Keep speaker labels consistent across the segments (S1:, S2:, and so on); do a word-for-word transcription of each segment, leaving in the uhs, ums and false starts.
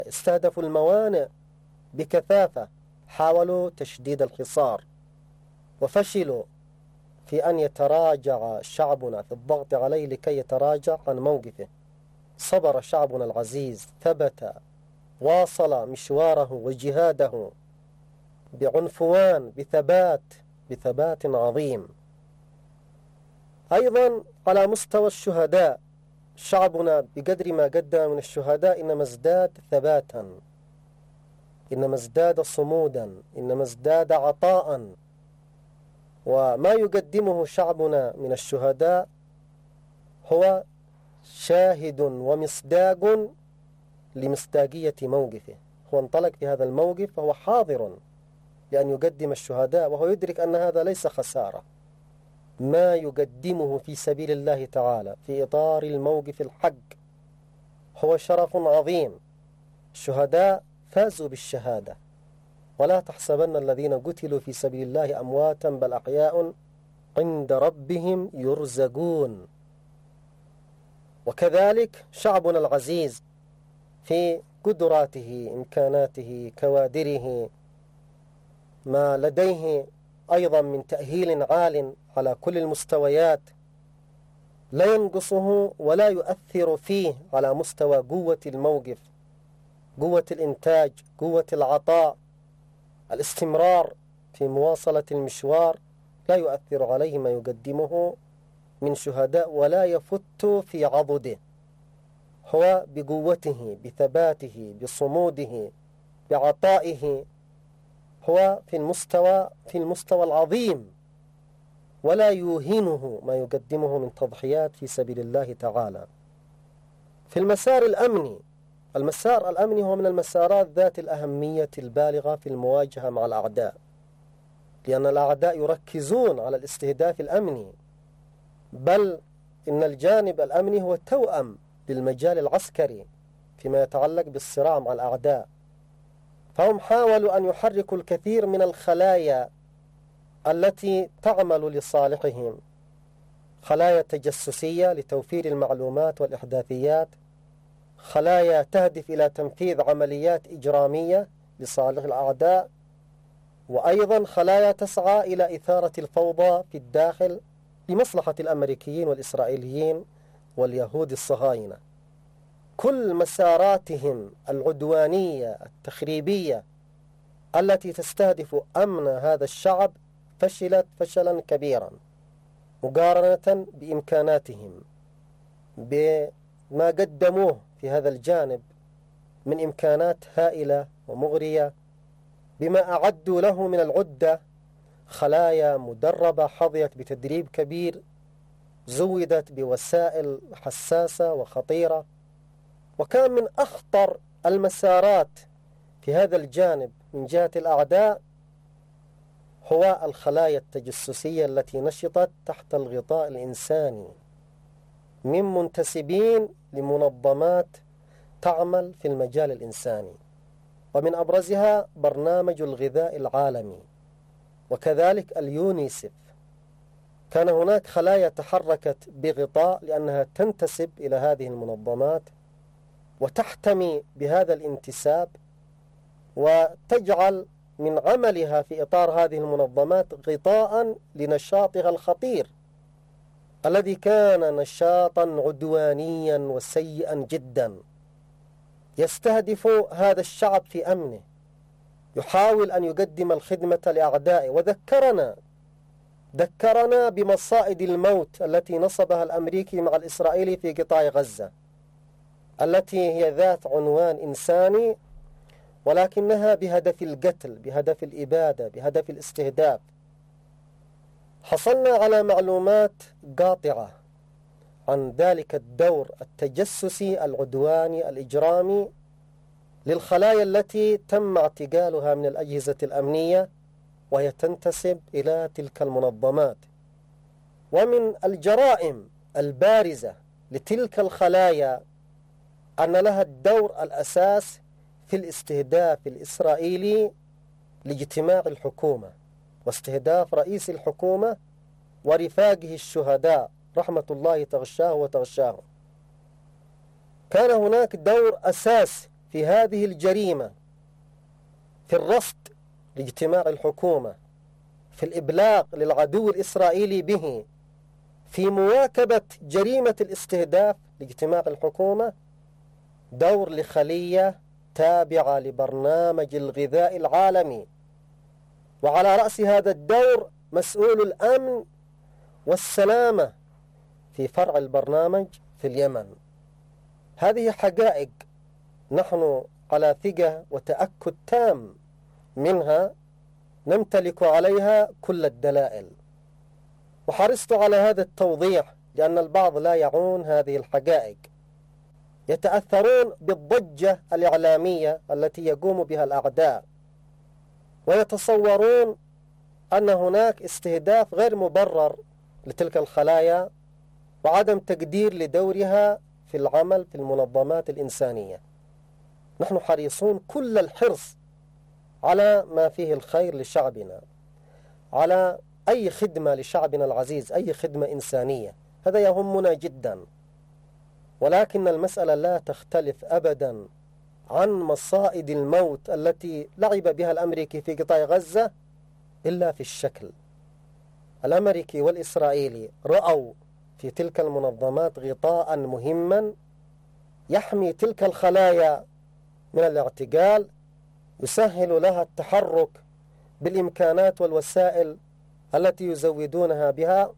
S1: استهدفوا الموانئ بكثافة، حاولوا تشديد الحصار، وفشلوا في أن يتراجع شعبنا في الضغط عليه لكي يتراجع عن موقفه. صبر شعبنا العزيز، ثبت، واصل مشواره وجهاده بعنفوان، بثبات بثبات عظيم. أيضا على مستوى الشهداء، شعبنا بقدر ما قدم من الشهداء إنما ازداد ثباتا، إنما ازداد صمودا، إنما ازداد عطاء. وما يقدمه شعبنا من الشهداء هو شاهد ومصداق لمصداقية موقفه. هو انطلق في هذا الموقف فهو حاضر لأن يقدم الشهداء، وهو يدرك أن هذا ليس خسارة. ما يقدمه في سبيل الله تعالى في إطار الموقف الحق هو شرف عظيم. الشهداء فازوا بالشهادة، ولا تحسبن الذين قتلوا في سبيل الله أمواتا بل أحياء عند ربهم يرزقون. وكذلك شعبنا العزيز في قدراته، إمكاناته، كوادره، ما لديه أيضا من تأهيل عال على كل المستويات، لا ينقصه ولا يؤثر فيه على مستوى قوة الموقف، قوة الإنتاج، قوة العطاء، الاستمرار في مواصلة المشوار. لا يؤثر عليه ما يقدمه من شهداء ولا يفت في عضده. هو بقوته، بثباته، بصموده، بعطائه، هو في المستوى في المستوى العظيم، ولا يوهنه ما يقدمه من تضحيات في سبيل الله تعالى. في المسار الأمني، المسار الأمني هو من المسارات ذات الأهمية البالغة في المواجهة مع الأعداء، لأن الأعداء يركزون على الاستهداف الأمني، بل إن الجانب الأمني هو توأم للمجال العسكري فيما يتعلق بالصراع مع الأعداء. فهم حاولوا أن يحركوا الكثير من الخلايا التي تعمل لصالحهم، خلايا تجسسية لتوفير المعلومات والإحداثيات، خلايا تهدف إلى تنفيذ عمليات إجرامية لصالح الأعداء، وأيضا خلايا تسعى إلى إثارة الفوضى في الداخل لمصلحة الأمريكيين والإسرائيليين واليهود الصهاينة. كل مساراتهم العدوانية التخريبية التي تستهدف أمن هذا الشعب فشلت فشلا كبيرا مقارنة بإمكاناتهم، بما قدموه في هذا الجانب من إمكانات هائلة ومغرية، بما أعدوا له من العدة. خلايا مدربة حظيت بتدريب كبير، زودت بوسائل حساسة وخطيرة. وكان من أخطر المسارات في هذا الجانب من جهة الأعداء هو الخلايا التجسسية التي نشطت تحت الغطاء الإنساني من منتسبين لمنظمات تعمل في المجال الإنساني، ومن أبرزها برنامج الغذاء العالمي وكذلك اليونيسف. كان هناك خلايا تحركت بغطاء لأنها تنتسب إلى هذه المنظمات وتحتمي بهذا الانتساب، وتجعل من عملها في إطار هذه المنظمات غطاء لنشاطها الخطير الذي كان نشاطا عدوانيا وسيئا جدا، يستهدف هذا الشعب في أمنه، يحاول أن يقدم الخدمة لأعدائه. وذكرنا ذكرنا بمصائد الموت التي نصبها الأمريكي مع الإسرائيلي في قطاع غزة، التي هي ذات عنوان إنساني ولكنها بهدف القتل، بهدف الإبادة، بهدف الاستهداف. حصلنا على معلومات قاطعة عن ذلك الدور التجسسي العدواني الإجرامي للخلايا التي تم اعتقالها من الأجهزة الأمنية وهي تنتسب إلى تلك المنظمات. ومن الجرائم البارزة لتلك الخلايا أن لها الدور الأساس في الاستهداف الإسرائيلي لاجتماع الحكومة واستهداف رئيس الحكومة ورفاقه الشهداء رحمة الله تغشاه وتغشاه. كان هناك دور أساس في هذه الجريمة، في الرصد لاجتماع الحكومة، في الإبلاغ للعدو الإسرائيلي به، في مواكبة جريمة الاستهداف لاجتماع الحكومة، دور لخلية تابعة لبرنامج الغذاء العالمي، وعلى رأس هذا الدور مسؤول الأمن والسلامة في فرع البرنامج في اليمن. هذه حقائق نحن على ثقة وتأكد تام منها، نمتلك عليها كل الدلائل. وحرصت على هذا التوضيح لأن البعض لا يعون هذه الحقائق، يتأثرون بالضجة الإعلامية التي يقوم بها الأعداء، ويتصورون أن هناك استهداف غير مبرر لتلك الخلايا وعدم تقدير لدورها في العمل في المنظمات الإنسانية. نحن حريصون كل الحرص على ما فيه الخير لشعبنا، على أي خدمة لشعبنا العزيز، أي خدمة إنسانية، هذا يهمنا جدا. ولكن المسألة لا تختلف أبدا عن مصائد الموت التي لعب بها الأمريكي في قطاع غزة إلا في الشكل. الأمريكي والإسرائيلي رأوا في تلك المنظمات غطاء مهما يحمي تلك الخلايا من الاعتقال، يسهل لها التحرك بالإمكانات والوسائل التي يزودونها بها،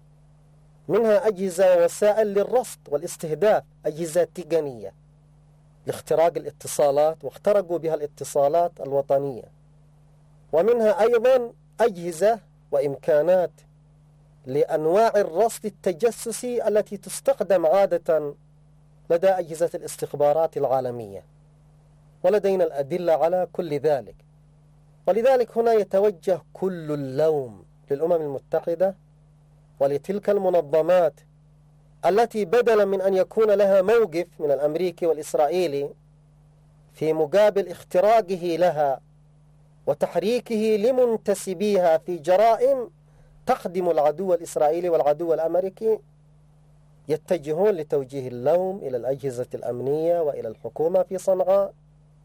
S1: منها أجهزة ووسائل للرصد والاستهداف، أجهزة تقنية لاختراق الاتصالات، واخترقوا بها الاتصالات الوطنية، ومنها أيضا أجهزة وإمكانات لأنواع الرصد التجسسي التي تستخدم عادة لدى أجهزة الاستخبارات العالمية، ولدينا الأدلة على كل ذلك. ولذلك هنا يتوجه كل اللوم للأمم المتحدة ولتلك المنظمات التي بدلا من أن يكون لها موقف من الأمريكي والإسرائيلي في مقابل اختراقه لها وتحريكه لمنتسبيها في جرائم تخدم العدو الإسرائيلي والعدو الأمريكي، يتجهون لتوجيه اللوم إلى الأجهزة الأمنية وإلى الحكومة في صنعاء،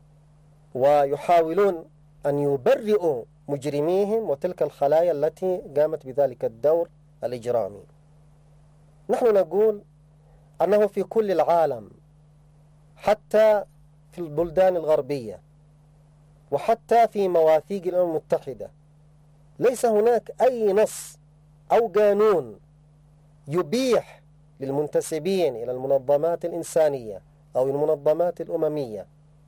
S1: ويحاولون أن يبرئوا مجرميهم وتلك الخلايا التي قامت بذلك الدور الإجرامي. نحن نقول أنه في كل العالم، حتى في البلدان الغربية وحتى في مواثيق الأمم المتحدة، ليس هناك أي نص أو قانون يبيح للمنتسبين إلى المنظمات الإنسانية أو المنظمات الأممية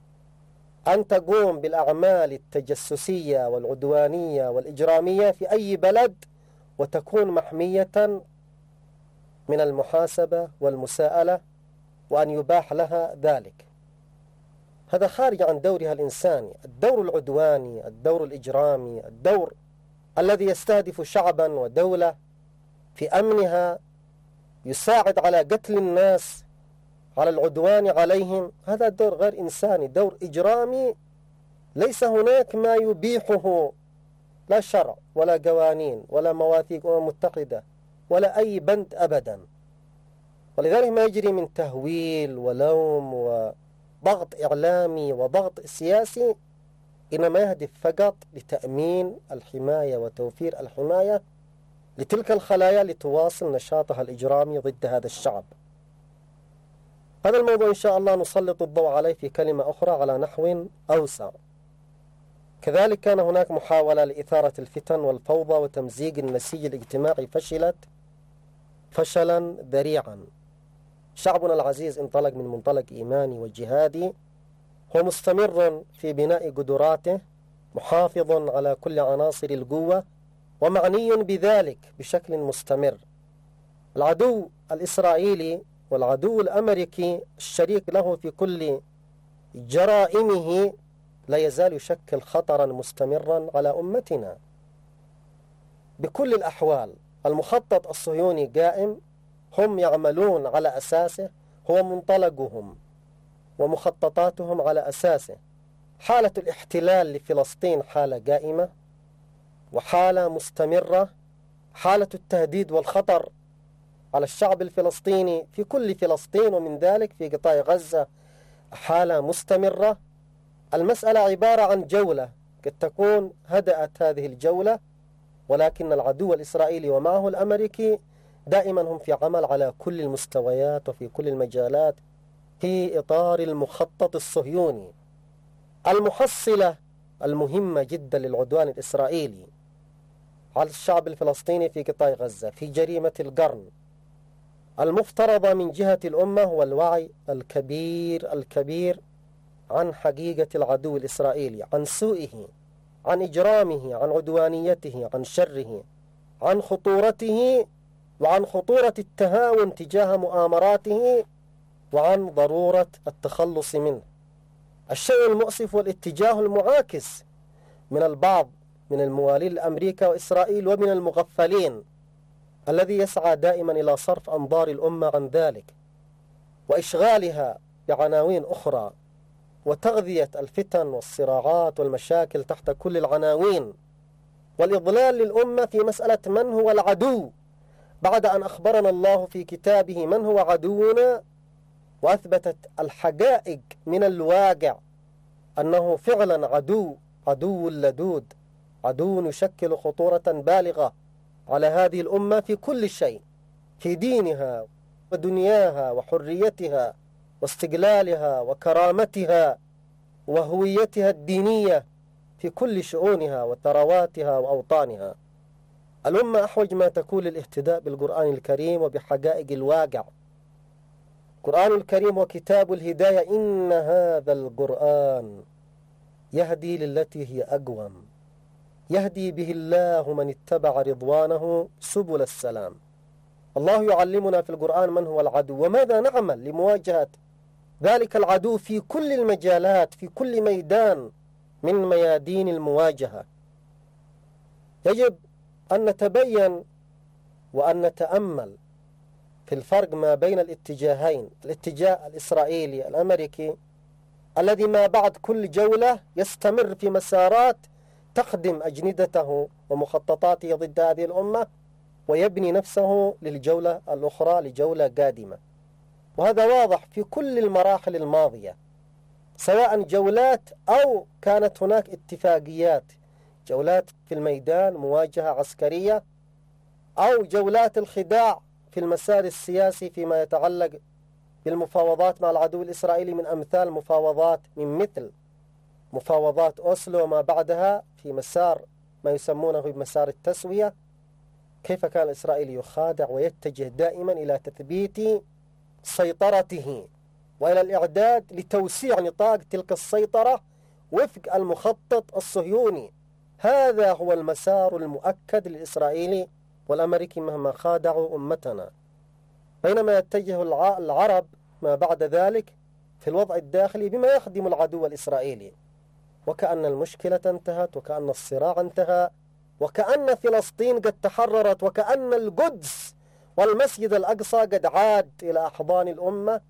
S1: أن تقوم بالأعمال التجسسية والعدوانية والإجرامية في أي بلد وتكون محمية من المحاسبة والمساءلة، وأن يباح لها ذلك. هذا خارج عن دورها الإنساني، الدور العدواني، الدور الإجرامي، الدور الذي يستهدف شعبا ودولة في أمنها، يساعد على قتل الناس، على العدوان عليهم. هذا دور غير إنساني، دور إجرامي، ليس هناك ما يبيحه، لا شرع ولا قوانين ولا مواثيق أمم متحدة ولا أي بند أبدا. ولذلك ما يجري من تهويل ولوم وضغط إعلامي وضغط سياسي إنما يهدف فقط لتأمين الحماية وتوفير الحماية لتلك الخلايا لتواصل نشاطها الإجرامي ضد هذا الشعب. هذا الموضوع إن شاء الله نسلط الضوء عليه في كلمة أخرى على نحو أوسع. كذلك كان هناك محاولة لإثارة الفتن والفوضى وتمزيق النسيج الاجتماعي، فشلت فشلا ذريعا. شعبنا العزيز انطلق من منطلق إيماني وجهادي، هو مستمر في بناء قدراته، محافظ على كل عناصر القوة ومعني بذلك بشكل مستمر. العدو الإسرائيلي والعدو الأمريكي الشريك له في كل جرائمه لا يزال يشكل خطرا مستمرا على أمتنا بكل الأحوال. المخطط الصهيوني قائم، هم يعملون على أساسه، هو منطلقهم ومخططاتهم على أساسه. حالة الاحتلال لفلسطين حالة قائمة وحالة مستمرة، حالة التهديد والخطر على الشعب الفلسطيني في كل فلسطين، ومن ذلك في قطاع غزة حالة مستمرة. المسألة عبارة عن جولة، قد تكون هدأت هذه الجولة، ولكن العدو الإسرائيلي ومعه الأمريكي دائما هم في عمل على كل المستويات وفي كل المجالات في إطار المخطط الصهيوني. المحصلة المهمة جدا للعدوان الإسرائيلي على الشعب الفلسطيني في قطاع غزة في جريمة القرن المفترضة من جهة الأمة هو الوعي الكبير الكبير عن حقيقة العدو الإسرائيلي، عن سوءه، عن إجرامه، عن عدوانيته، عن شره، عن خطورته، وعن خطورة التهاون تجاه مؤامراته، وعن ضرورة التخلص منه. الشيء المؤسف والاتجاه المعاكس من البعض من الموالين لأمريكا وإسرائيل ومن المغفلين الذي يسعى دائما إلى صرف أنظار الأمة عن ذلك وإشغالها بعناوين أخرى وتغذية الفتن والصراعات والمشاكل تحت كل العناوين والإضلال للأمة في مسألة من هو العدو، بعد أن أخبرنا الله في كتابه من هو عدونا وأثبتت الحقائق من الواقع أنه فعلا عدو، عدو لدود، عدو يشكل خطورة بالغة على هذه الأمة في كل شيء، في دينها ودنياها وحريتها واستقلالها وكرامتها وهويتها الدينية في كل شؤونها وثرواتها وأوطانها. الأمة أحوج ما تكون للاهتداء بالقرآن الكريم وبحقائق الواقع. القرآن الكريم وكتاب الهداية، إن هذا القرآن يهدي للتي هي أقوم، يهدي به الله من اتبع رضوانه سبل السلام. الله يعلمنا في القرآن من هو العدو وماذا نعمل لمواجهة ذلك العدو في كل المجالات، في كل ميدان من ميادين المواجهة. يجب أن نتبين وأن نتأمل في الفرق ما بين الاتجاهين، الاتجاه الإسرائيلي الأمريكي الذي ما بعد كل جولة يستمر في مسارات تخدم أجندته ومخططاته ضد هذه الأمة ويبني نفسه للجولة الأخرى، لجولة قادمة. وهذا واضح في كل المراحل الماضية، سواء جولات أو كانت هناك اتفاقيات، جولات في الميدان مواجهة عسكرية، أو جولات الخداع في المسار السياسي فيما يتعلق بالمفاوضات مع العدو الإسرائيلي، من أمثال مفاوضات من مثل مفاوضات أوسلو وما بعدها في مسار ما يسمونه بمسار التسوية. كيف كان الإسرائيلي يخادع ويتجه دائما إلى تثبيت سيطرته وإلى الإعداد لتوسيع نطاق تلك السيطرة وفق المخطط الصهيوني. هذا هو المسار المؤكد للإسرائيلي والأمريكي مهما خادعوا أمتنا، بينما يتجه العرب ما بعد ذلك في الوضع الداخلي بما يخدم العدو الإسرائيلي، وكأن المشكلة انتهت، وكأن الصراع انتهى، وكأن فلسطين قد تحررت، وكأن القدس والمسجد الأقصى قد عاد إلى أحضان الأمة،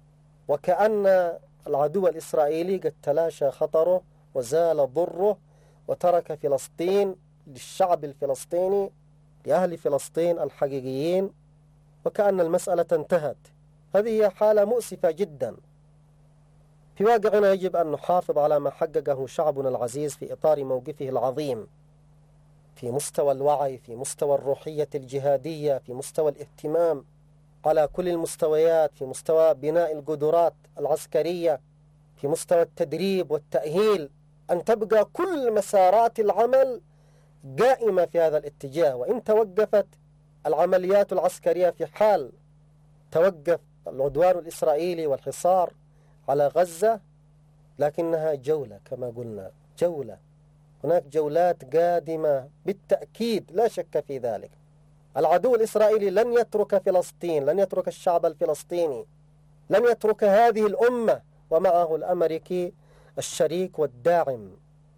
S1: وكأن العدو الإسرائيلي قد تلاشى خطره وزال ضره وترك فلسطين للشعب الفلسطيني، لأهل فلسطين الحقيقيين، وكأن المسألة انتهت. هذه هي حالة مؤسفة جدا. في واقعنا يجب أن نحافظ على ما حققه شعبنا العزيز في إطار موقفه العظيم في مستوى الوعي، في مستوى الروحية الجهادية، في مستوى الاهتمام على كل المستويات، في مستوى بناء القدرات العسكرية، في مستوى التدريب والتأهيل، أن تبقى كل مسارات العمل قائمة في هذا الاتجاه. وإن توقفت العمليات العسكرية في حال توقف العدوان الإسرائيلي والحصار على غزة، لكنها جولة كما قلنا، جولة. هناك جولات قادمة بالتأكيد، لا شك في ذلك. العدو الإسرائيلي لن يترك فلسطين، لن يترك الشعب الفلسطيني، لن يترك هذه الأمة، ومعه الأمريكي الشريك والداعم.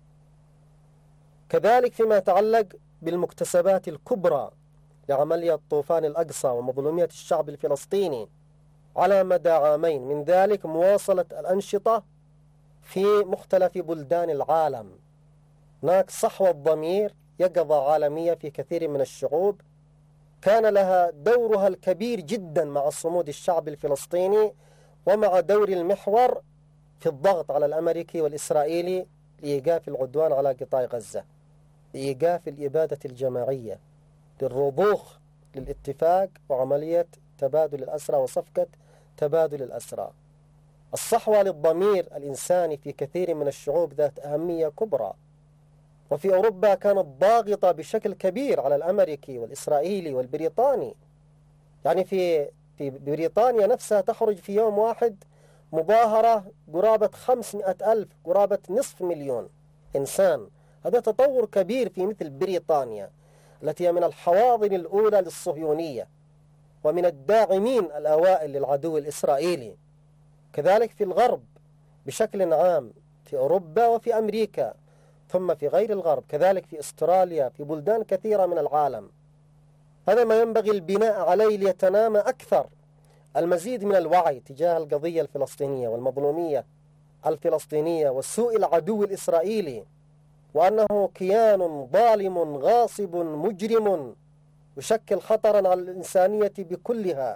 S1: كذلك فيما يتعلق بالمكتسبات الكبرى لعملية طوفان الأقصى ومظلومية الشعب الفلسطيني على مدى عامين، من ذلك مواصلة الأنشطة في مختلف بلدان العالم. هناك صحوة ضمير، يقظة عالمية في كثير من الشعوب كان لها دورها الكبير جدا مع صمود الشعب الفلسطيني ومع دور المحور في الضغط على الأمريكي والإسرائيلي لإيقاف العدوان على قطاع غزة، لإيقاف الإبادة الجماعية، للرضوخ للاتفاق وعملية تبادل الأسرى وصفقة تبادل الأسرى. الصحوة للضمير الإنساني في كثير من الشعوب ذات أهمية كبرى، وفي أوروبا كانت ضاغطة بشكل كبير على الأمريكي والإسرائيلي والبريطاني. يعني في في بريطانيا نفسها تخرج في يوم واحد مظاهرة قرابة خمسمائة ألف، قرابة نصف مليون إنسان. هذا تطور كبير في مثل بريطانيا التي هي من الحواضن الأولى للصهيونية ومن الداعمين الأوائل للعدو الإسرائيلي. كذلك في الغرب بشكل عام، في أوروبا وفي أمريكا، ثم في غير الغرب، كذلك في أستراليا، في بلدان كثيرة من العالم. هذا ما ينبغي البناء عليه ليتنامى أكثر المزيد من الوعي تجاه القضية الفلسطينية والمظلومية الفلسطينية وسوء العدو الإسرائيلي، وأنه كيان ظالم غاصب مجرم يشكل خطرا على الإنسانية بكلها.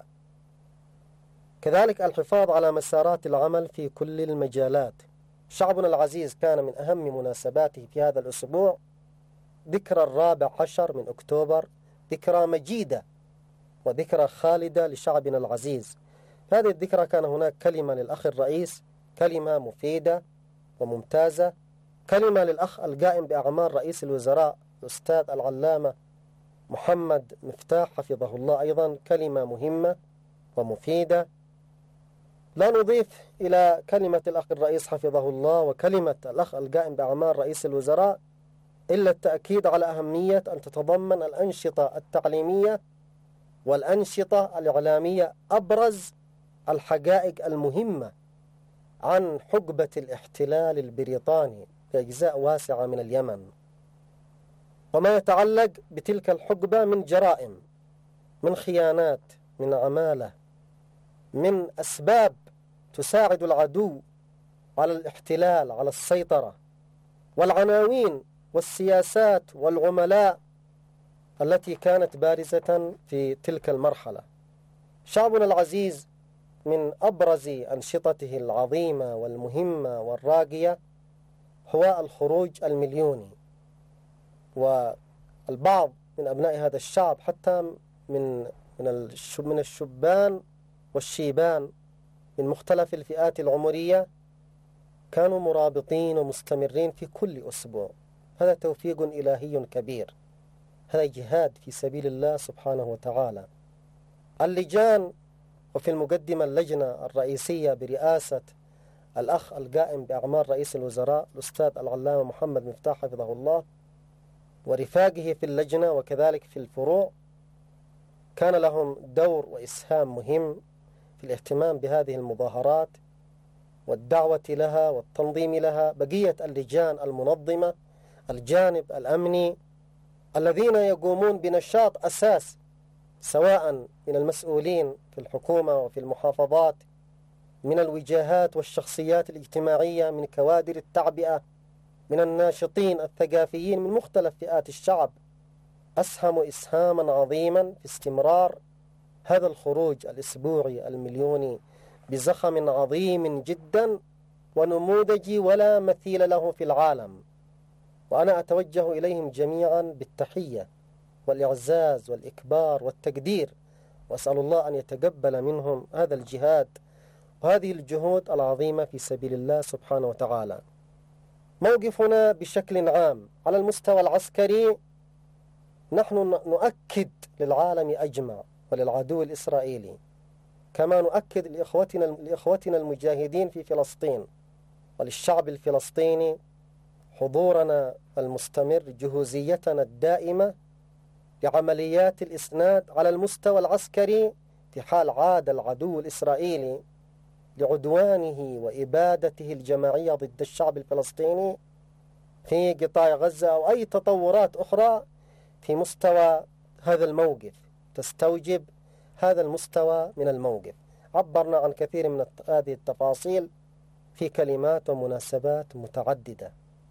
S1: كذلك الحفاظ على مسارات العمل في كل المجالات. شعبنا العزيز كان من أهم مناسباته في هذا الأسبوع ذكرى الرابع عشر من أكتوبر، ذكرى مجيدة وذكرى خالدة لشعبنا العزيز. في هذه الذكرى كان هناك كلمة للأخ الرئيس، كلمة مفيدة وممتازة، كلمة للأخ القائم بأعمال رئيس الوزراء الأستاذ العلامة محمد مفتاح حفظه الله، أيضا كلمة مهمة ومفيدة. لا نضيف إلى كلمة الأخ الرئيس حفظه الله وكلمة الأخ القائم بأعمال رئيس الوزراء إلا التأكيد على أهمية أن تتضمن الأنشطة التعليمية والأنشطة الإعلامية أبرز الحقائق المهمة عن حقبة الاحتلال البريطاني في أجزاء واسعة من اليمن، وما يتعلق بتلك الحقبة من جرائم، من خيانات، من عمالة، من أسباب تساعد العدو على الاحتلال، على السيطرة، والعناوين والسياسات والعملاء التي كانت بارزة في تلك المرحلة. شعبنا العزيز من أبرز أنشطته العظيمة والمهمة والراقية هو الخروج المليوني، والبعض من أبناء هذا الشعب حتى من من من الشبان والشيبان من مختلف الفئات العمرية كانوا مرابطين ومستمرين في كل أسبوع. هذا توفيق إلهي كبير، هذا جهاد في سبيل الله سبحانه وتعالى. اللجان وفي المقدمة اللجنة الرئيسية برئاسة الأخ القائم بأعمال رئيس الوزراء الأستاذ العلامة محمد مفتاح حفظه الله ورفاقه في اللجنة وكذلك في الفروع، كان لهم دور وإسهام مهم في الاهتمام بهذه المظاهرات والدعوة لها والتنظيم لها. بقية اللجان المنظمة، الجانب الأمني، الذين يقومون بنشاط أساس سواء من المسؤولين في الحكومة وفي المحافظات، من الوجهات والشخصيات الاجتماعية، من كوادر التعبئة، من الناشطين الثقافيين من مختلف فئات الشعب، أسهموا إسهاما عظيما في استمرار هذا الخروج الأسبوعي المليوني بزخم عظيم جدا ونموذجي ولا مثيل له في العالم. وأنا أتوجه إليهم جميعا بالتحية والإعزاز والإكبار والتقدير، وأسأل الله أن يتقبل منهم هذا الجهاد وهذه الجهود العظيمة في سبيل الله سبحانه وتعالى. موقفنا بشكل عام على المستوى العسكري، نحن نؤكد للعالم أجمع وللعدو الإسرائيلي، كما نؤكد لإخوتنا, لإخوتنا المجاهدين في فلسطين وللشعب الفلسطيني حضورنا المستمر، جهوزيتنا الدائمة لعمليات الإسناد على المستوى العسكري في حال عاد العدو الإسرائيلي لعدوانه وإبادته الجماعية ضد الشعب الفلسطيني في قطاع غزة أو أي تطورات أخرى في مستوى هذا الموقف تستوجب هذا المستوى من الموقف. عبرنا عن كثير من هذه التفاصيل في كلمات ومناسبات متعددة.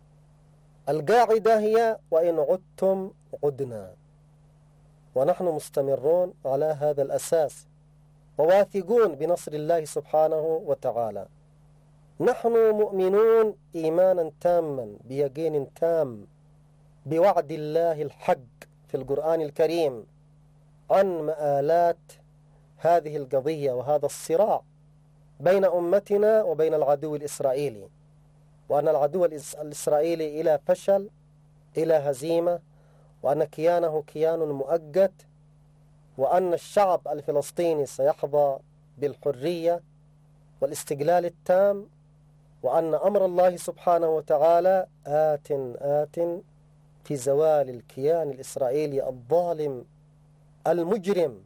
S1: القاعدة هي وإن عدتم عدنا، ونحن مستمرون على هذا الأساس وواثقون بنصر الله سبحانه وتعالى. نحن مؤمنون إيمانا تاما بيقين تام بوعد الله الحق في القرآن الكريم عن مآلات هذه القضية وهذا الصراع بين أمتنا وبين العدو الإسرائيلي، وأن العدو الإسرائيلي إلى فشل، إلى هزيمة، وأن كيانه كيان مؤقت، وأن الشعب الفلسطيني سيحظى بالحرية والاستقلال التام، وأن أمر الله سبحانه وتعالى آت آت في زوال الكيان الإسرائيلي الظالم المجرم.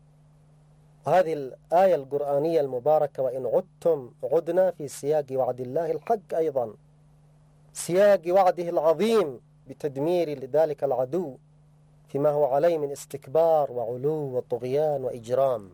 S1: هذه الآية القرآنية المباركة وإن عدتم عدنا في سياق وعد الله الحق، أيضا سياق وعده العظيم بتدمير لذلك العدو فيما هو عليه من استكبار وعلو وطغيان وإجرام.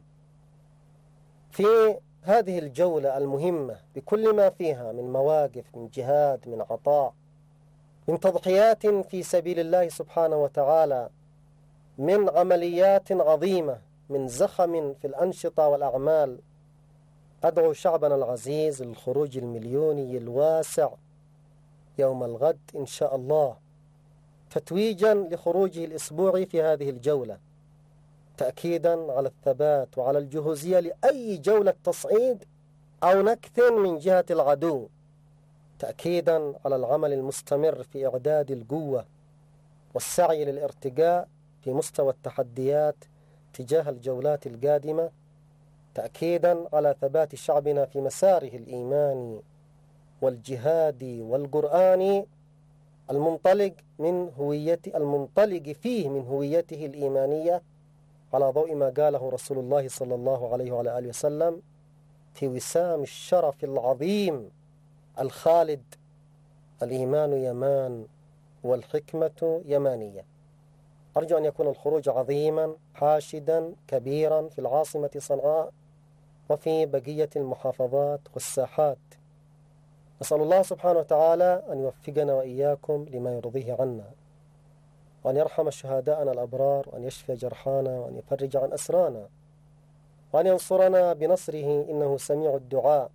S1: في هذه الجولة المهمة بكل ما فيها من مواقف، من جهاد، من عطاء، من تضحيات في سبيل الله سبحانه وتعالى، من عمليات عظيمة، من زخم في الأنشطة والأعمال، أدعو شعبنا العزيز للخروج المليوني الواسع يوم الغد إن شاء الله، تتويجا لخروجه الأسبوعي في هذه الجولة، تأكيدا على الثبات وعلى الجهوزية لأي جولة تصعيد أو نكث من جهة العدو، تأكيدا على العمل المستمر في إعداد القوة والسعي للارتقاء في مستوى التحديات تجاه الجولات القادمة، تأكيدا على ثبات شعبنا في مساره الإيماني والجهادي والقرآني المنطلق من هويته المنطلق فيه من هويته الإيمانية، على ضوء ما قاله رسول الله صلى الله عليه وعلى آله وسلم في وسام الشرف العظيم الخالد: الإيمان يمان والحكمة يمانية. أرجو أن يكون الخروج عظيما حاشدا كبيرا في العاصمة صنعاء وفي بقية المحافظات والساحات. نسأل الله سبحانه وتعالى أن يوفقنا وإياكم لما يرضيه عنا، وأن يرحم شهداءنا الأبرار، وأن يشفي جرحانا، وأن يفرج عن أسرانا، وأن ينصرنا بنصره إنه سميع الدعاء،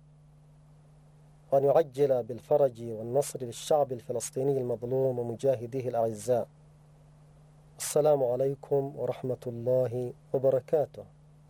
S1: وأن يعجل بالفرج والنصر للشعب الفلسطيني المظلوم ومجاهديه الأعزاء. السلام عليكم ورحمة الله وبركاته.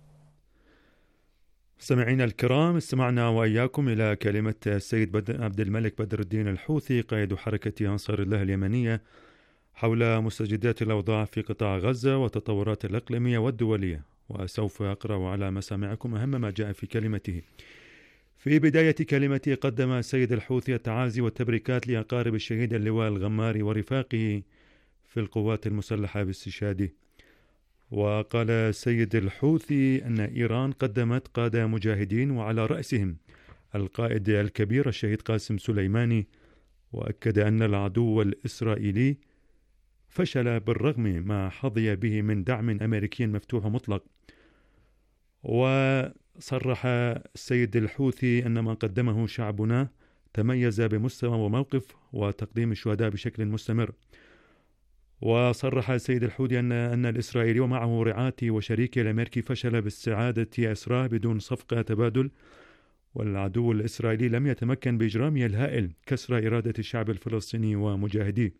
S2: سمعينا الكرام، استمعنا وإياكم إلى كلمة السيد بدر عبد الملك بدر الدين الحوثي قائد حركة أنصار الله اليمنية حول مستجدات الأوضاع في قطاع غزة وتطورات الإقليمية والدولية، وسوف أقرأ على مسامعكم أهم ما جاء في كلمته. في بداية كلمته قدم السيد الحوثي التعازي والتبريكات لأقارب الشهيد اللواء الغماري ورفاقه في القوات المسلحة باستشهاده. وقال السيد الحوثي أن إيران قدمت قادة مجاهدين وعلى رأسهم القائد الكبير الشهيد قاسم سليماني، وأكد أن العدو الإسرائيلي فشل بالرغم ما حظي به من دعم أمريكي مفتوح مطلق. وصرح السيد الحوثي أن ما قدمه شعبنا تميز بمستوى وموقف وتقديم الشهداء بشكل مستمر. وصرح السيد الحوثي أن أن الإسرائيلي ومعه رعاته وشريكه الأمريكي فشل باستعادة أسرى بدون صفقة تبادل، والعدو الإسرائيلي لم يتمكن بإجرامه الهائل كسر إرادة الشعب الفلسطيني ومجاهديه.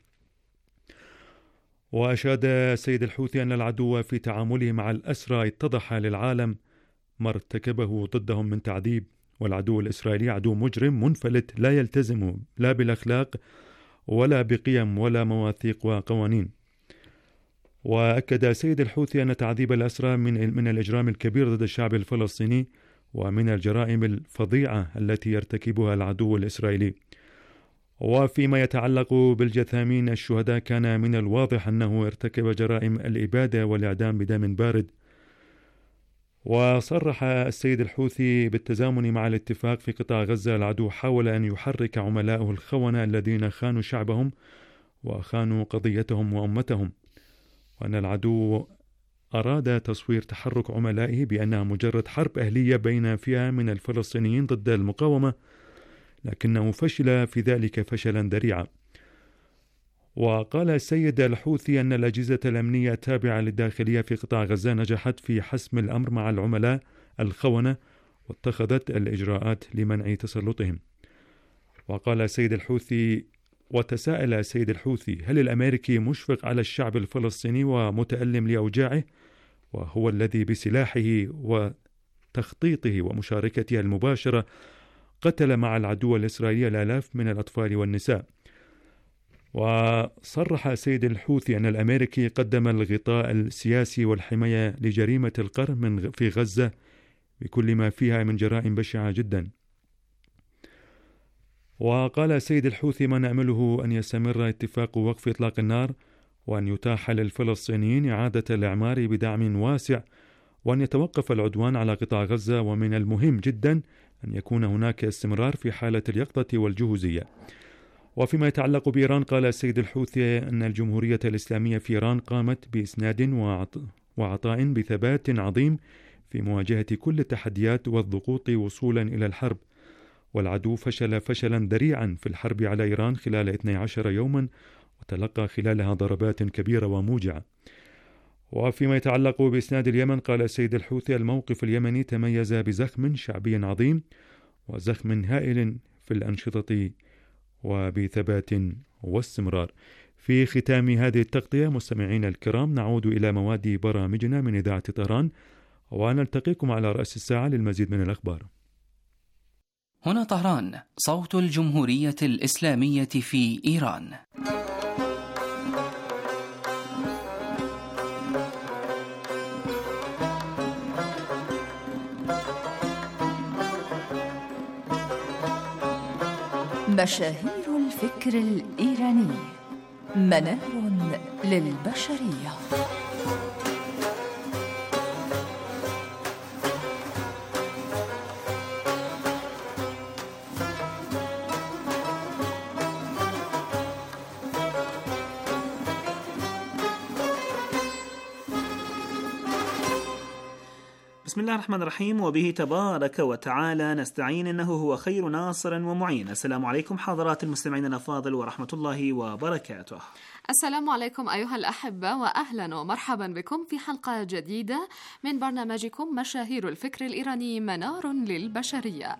S2: وأشاد السيد الحوثي أن العدو في تعامله مع الأسرى اتضح للعالم ما ارتكبه ضدهم من تعذيب، والعدو الإسرائيلي عدو مجرم منفلت لا يلتزم لا بالأخلاق ولا بقيم ولا مواثيق وقوانين. وأكد السيد الحوثي أن تعذيب الأسرى من من الإجرام الكبير ضد الشعب الفلسطيني ومن الجرائم الفظيعة التي يرتكبها العدو الإسرائيلي. وفيما يتعلق بالجثامين الشهداء كان من الواضح أنه ارتكب جرائم الإبادة والإعدام بدم بارد. وصرح السيد الحوثي بالتزامن مع الاتفاق في قطاع غزة العدو حاول أن يحرك عملائه الخونة الذين خانوا شعبهم وخانوا قضيتهم وأمتهم، وأن العدو أراد تصوير تحرك عملائه بأنها مجرد حرب أهلية بين فئة من الفلسطينيين ضد المقاومة، لكنه فشل في ذلك فشلا ذريعا. وقال السيد الحوثي أن الأجهزة الأمنية التابعة للداخلية في قطاع غزة نجحت في حسم الأمر مع العملاء الخونة واتخذت الإجراءات لمنع تسلطهم. وقال سيد الحوثي وتساءل سيد الحوثي: هل الأمريكي مشفق على الشعب الفلسطيني ومتألم لأوجاعه، وهو الذي بسلاحه وتخطيطه ومشاركته المباشرة قتل مع العدو الإسرائيلي الآلاف من الأطفال والنساء؟ وصرح سيد الحوثي أن الأمريكي قدم الغطاء السياسي والحماية لجريمة القرن من في غزة بكل ما فيها من جرائم بشعة جدا. وقال سيد الحوثي: ما نأمله أن يستمر اتفاق وقف إطلاق النار، وأن يتاح للفلسطينيين إعادة الإعمار بدعم واسع، وأن يتوقف العدوان على قطاع غزة، ومن المهم جدا أن يكون هناك استمرار في حالة اليقظة والجهوزية. وفيما يتعلق بإيران، قال السيد الحوثي أن الجمهورية الإسلامية في إيران قامت بإسناد وعطاء بثبات عظيم في مواجهة كل التحديات والضغوط وصولا إلى الحرب، والعدو فشل فشلا ذريعا في الحرب على إيران خلال اثني عشر يوما، وتلقى خلالها ضربات كبيرة وموجعة. وفيما يتعلق بإسناد اليمن، قال السيد الحوثي: الموقف اليمني تميز بزخم شعبي عظيم وزخم هائل في الأنشطة وبثبات واستمرار. في ختام هذه التغطية مستمعين الكرام، نعود إلى مواد برامجنا من إذاعة طهران، ونلتقيكم على رأس الساعة للمزيد من الأخبار.
S3: هنا طهران، صوت الجمهورية الإسلامية في إيران.
S4: مشاهير الفكر الإيراني، منار للبشرية.
S5: بسم الله الرحمن الرحيم، وبه تبارك وتعالى نستعين، إنه هو خير ناصر ومعين. السلام عليكم حضرات المستمعين الأفاضل ورحمة الله وبركاته.
S6: السلام عليكم أيها الأحبة، وأهلا ومرحبا بكم في حلقة جديدة من برنامجكم مشاهير الفكر الإيراني، منار للبشرية.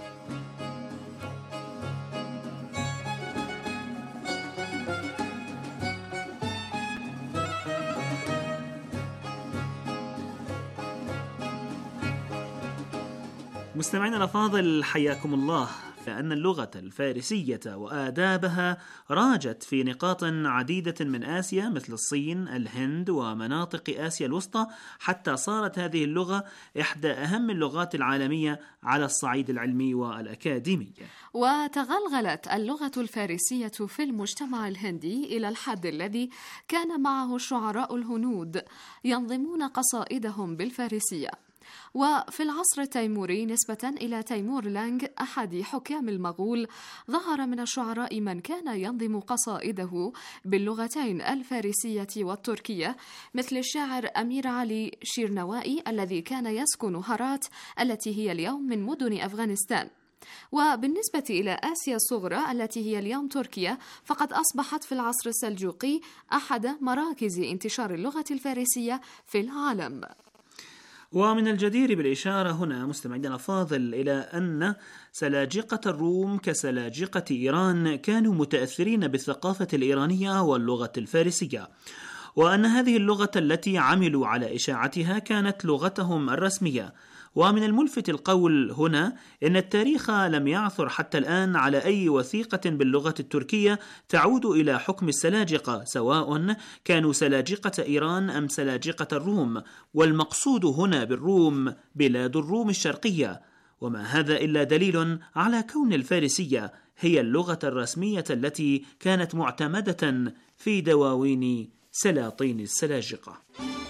S5: مستمعينا الأفاضل حياكم الله. فأن اللغة الفارسية وآدابها راجت في نقاط عديدة من آسيا مثل الصين، الهند، ومناطق آسيا الوسطى، حتى صارت هذه اللغة إحدى أهم اللغات العالمية على الصعيد العلمي والأكاديمي.
S6: وتغلغلت اللغة الفارسية في المجتمع الهندي إلى الحد الذي كان معه الشعراء الهنود ينظمون قصائدهم بالفارسية. وفي العصر التيموري نسبة إلى تيمور لانغ أحد حكام المغول، ظهر من الشعراء من كان ينظم قصائده باللغتين الفارسية والتركية، مثل الشاعر أمير علي شيرنوائي الذي كان يسكن هرات التي هي اليوم من مدن أفغانستان. وبالنسبة إلى آسيا الصغرى التي هي اليوم تركيا، فقد أصبحت في العصر السلجوقي أحد مراكز انتشار اللغة الفارسية في العالم.
S5: ومن الجدير بالإشارة هنا مستمعينا الأفاضل إلى أن سلاجقة الروم كسلاجقة إيران كانوا متأثرين بالثقافة الإيرانية واللغة الفارسية، وأن هذه اللغة التي عملوا على إشاعتها كانت لغتهم الرسمية. ومن الملفت القول هنا إن التاريخ لم يعثر حتى الآن على أي وثيقة باللغة التركية تعود إلى حكم السلاجقة، سواء كانوا سلاجقة إيران أم سلاجقة الروم، والمقصود هنا بالروم بلاد الروم الشرقية. وما هذا إلا دليل على كون الفارسية هي اللغة الرسمية التي كانت معتمدة في دواوين سلاطين السلاجقة.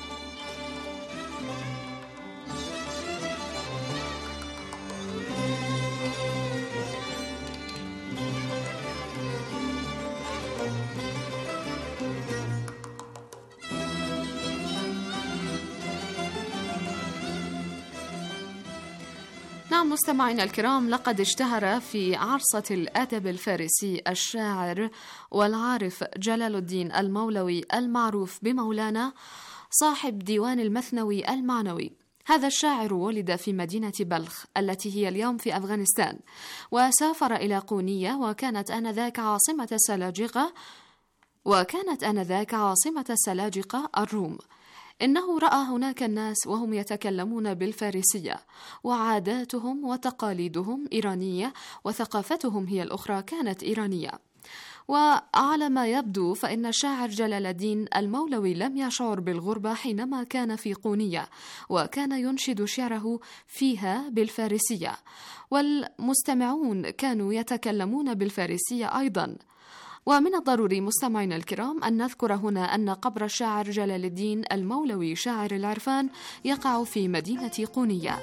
S6: نعم مستمعينا الكرام، لقد اشتهر في عرصة الأدب الفارسي الشاعر والعارف جلال الدين المولوي المعروف بمولانا، صاحب ديوان المثنوي المعنوي. هذا الشاعر ولد في مدينة بلخ التي هي اليوم في أفغانستان، وسافر إلى قونية وكانت آنذاك عاصمة السلاجقة وكانت آنذاك عاصمة السلاجقة الروم. إنه رأى هناك الناس وهم يتكلمون بالفارسية، وعاداتهم وتقاليدهم إيرانية، وثقافتهم هي الأخرى كانت إيرانية. وعلى ما يبدو فإن الشاعر جلال الدين المولوي لم يشعر بالغربة حينما كان في قونية، وكان ينشد شعره فيها بالفارسية، والمستمعون كانوا يتكلمون بالفارسية أيضا. ومن الضروري مستمعينا الكرام أن نذكر هنا أن قبر الشاعر جلال الدين المولوي شاعر العرفان يقع في مدينة قونية.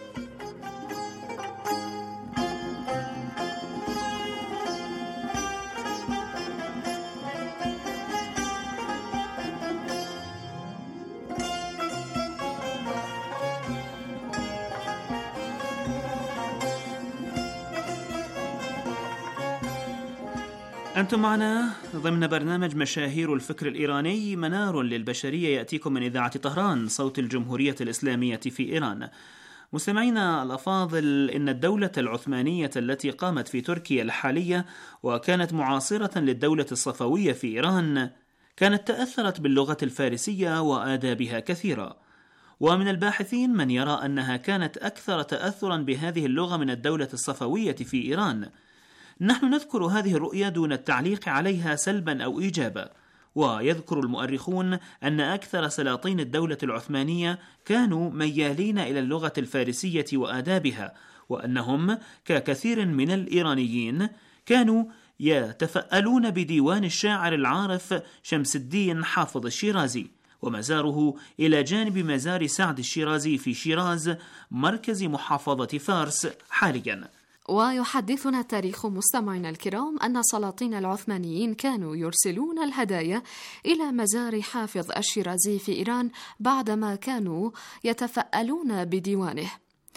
S5: أنتم معنا ضمن برنامج مشاهير الفكر الإيراني، منار للبشرية، يأتيكم من إذاعة طهران صوت الجمهورية الإسلامية في إيران. مستمعينا الأفاضل، إن الدولة العثمانية التي قامت في تركيا الحالية وكانت معاصرة للدولة الصفوية في إيران كانت تأثرت باللغة الفارسية وآدابها كثيرا، ومن الباحثين من يرى أنها كانت أكثر تأثرا بهذه اللغة من الدولة الصفوية في إيران. نحن نذكر هذه الرؤية دون التعليق عليها سلبا أو إيجابا، ويذكر المؤرخون أن أكثر سلاطين الدولة العثمانية كانوا ميالين إلى اللغة الفارسية وآدابها، وأنهم ككثير من الإيرانيين كانوا يتفألون بديوان الشاعر العارف شمس الدين حافظ الشيرازي، ومزاره إلى جانب مزار سعد الشيرازي في شيراز مركز محافظة فارس حاليا.
S6: ويحدثنا التاريخ مستمعينا الكرام أن السلاطين العثمانيين كانوا يرسلون الهدايا إلى مزار حافظ الشيرازي في إيران بعدما كانوا يتفألون بديوانه.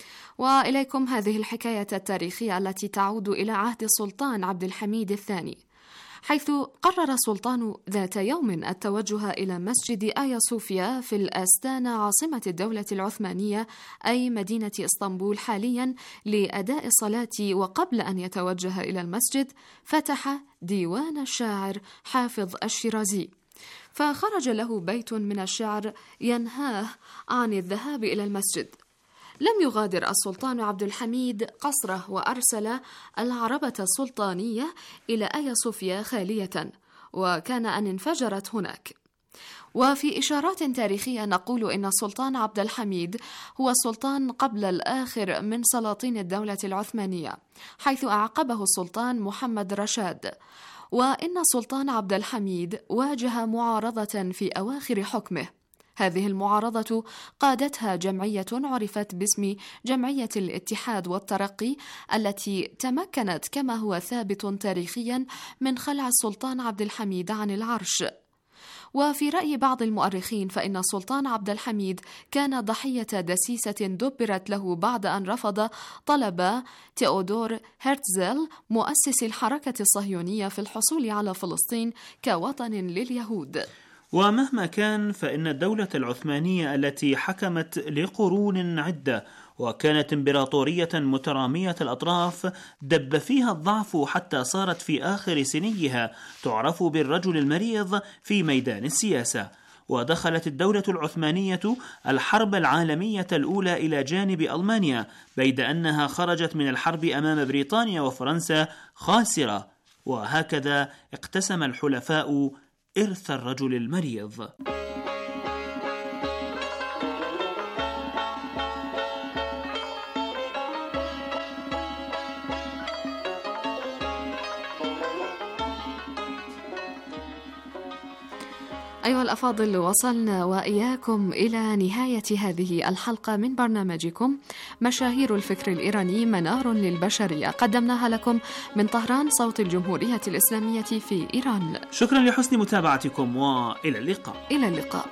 S6: وإليكم هذه الحكاية التاريخية التي تعود إلى عهد السلطان عبد الحميد الثاني، حيث قرر السلطان ذات يوم التوجه إلى مسجد آيا صوفيا في الأستانة عاصمة الدولة العثمانية أي مدينة إسطنبول حاليا لأداء الصلاة. وقبل أن يتوجه إلى المسجد فتح ديوان الشاعر حافظ الشيرازي، فخرج له بيت من الشعر ينهاه عن الذهاب إلى المسجد. لم يغادر السلطان عبد الحميد قصره وأرسل العربة السلطانية إلى آيا صوفيا خالية، وكان أن انفجرت هناك. وفي إشارات تاريخية نقول إن السلطان عبد الحميد هو السلطان قبل الآخر من سلاطين الدولة العثمانية، حيث أعقبه السلطان محمد رشاد، وإن السلطان عبد الحميد واجه معارضة في أواخر حكمه. هذه المعارضة قادتها جمعية عرفت باسم جمعية الاتحاد والترقي، التي تمكنت كما هو ثابت تاريخيا من خلع السلطان عبد الحميد عن العرش. وفي رأي بعض المؤرخين فإن السلطان عبد الحميد كان ضحية دسيسة دبرت له بعد أن رفض طلب تيودور هرتزل مؤسس الحركة الصهيونية في الحصول على فلسطين كوطن لليهود.
S5: ومهما كان فإن الدولة العثمانية التي حكمت لقرون عدة وكانت إمبراطورية مترامية الأطراف دب فيها الضعف حتى صارت في آخر سنيها تعرف بالرجل المريض في ميدان السياسة. ودخلت الدولة العثمانية الحرب العالمية الأولى إلى جانب ألمانيا، بيد أنها خرجت من الحرب أمام بريطانيا وفرنسا خاسرة، وهكذا اقتسم الحلفاء إرث الرجل المريض.
S6: أيها الأفاضل، وصلنا وإياكم إلى نهاية هذه الحلقة من برنامجكم مشاهير الفكر الإيراني، منار للبشرية، قدمناها لكم من طهران صوت الجمهورية الإسلامية في إيران.
S5: شكرا لحسن متابعتكم وإلى اللقاء.
S6: إلى اللقاء.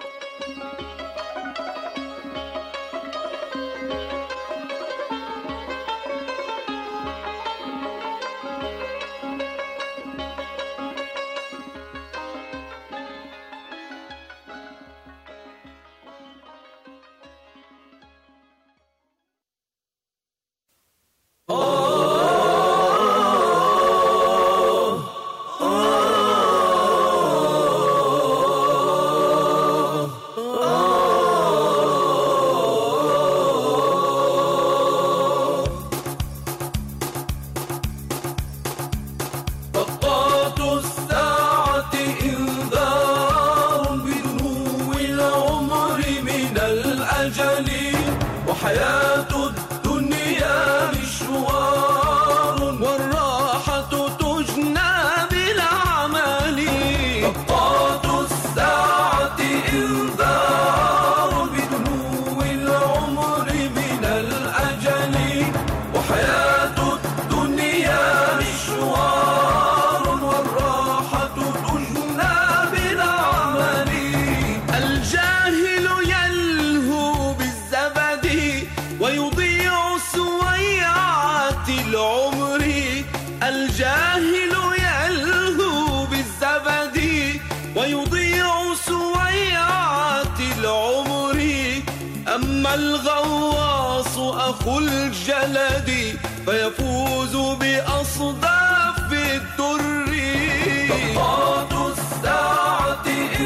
S7: أما الغواص أخو الجلد فيفوز بأصداف الدر. طاقات الساعة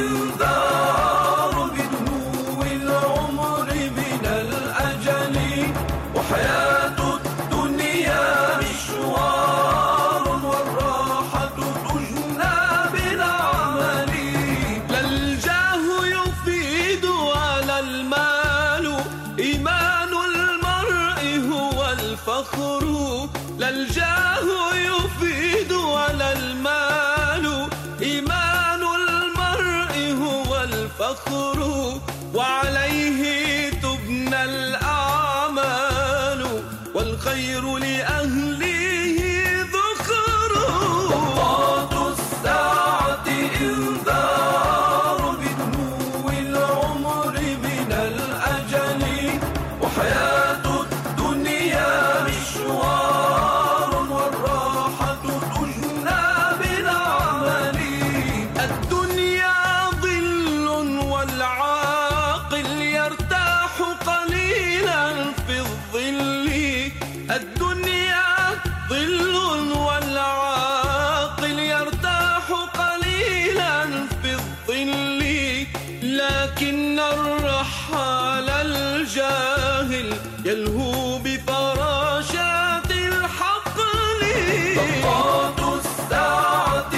S7: إنذار بدنو العمر من الأجل، وحياة الدنيا مشوار والراحة تجنى بالعمل. لا الجاه يفيد ولا المال، إيمان المرء هو الفخر. لا الجاه يفيد ولا المال، إيمان المرء هو الفخر. وعليه تبنى الأعمال، والخير لأهله ذخر. طاقات الساعة إنذار بدنو العمر من الأجل، وحياة الدنيا مشوار والراحة تجنى بالعمل. الدنيا ظل والعاقل يرتاح قليلا في الظل. الدنيا ظل والعاقل يرتاح قليلا في الظل، لكن الرحال الجاهل يلهو بفراشات الحقل. طاقات الساعة